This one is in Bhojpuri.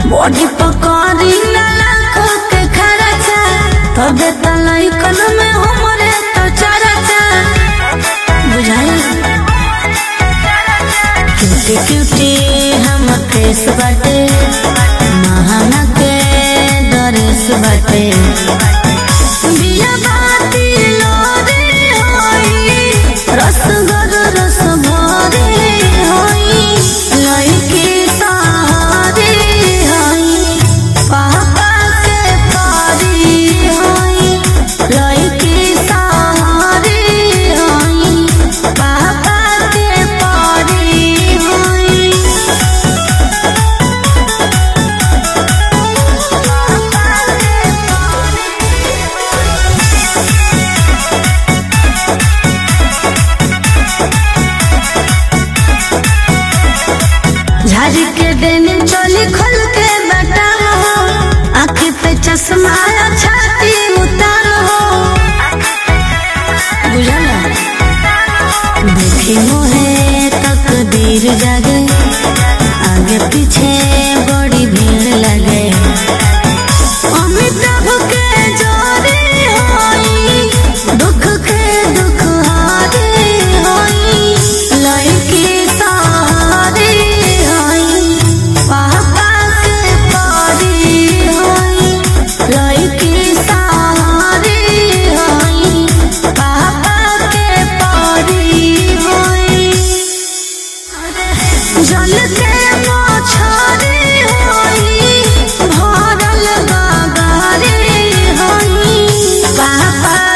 बॉडी पकड़ी न लाखो के खर्चा तबे त लइकन में हमरे तो चर्चा बुझाई क्यूटी क्यूटी हम फेस बाटे महाना के दरेस बाटे बिया बाती लोरे होई रसगर रस भरे होई लइकी सहारे होई पापा के पारी होई लइकी सहारे होई पापा के पारी होई झाड़ी के डेनिम चोली खोल के बटालो आँख पे चश्मा छाती उतारो बुझला देखी मोहे तकदीर जागे आगे पीछे बड़ी भीड़ लगे अमिताभ के जोड़ी होई दुख के दुख हारे होई लइकी सहारे होई पापा के पारी होई लइकी सहारे होई पापा के पारी होई जल के मछरी होई भरल बाबारे होई पापा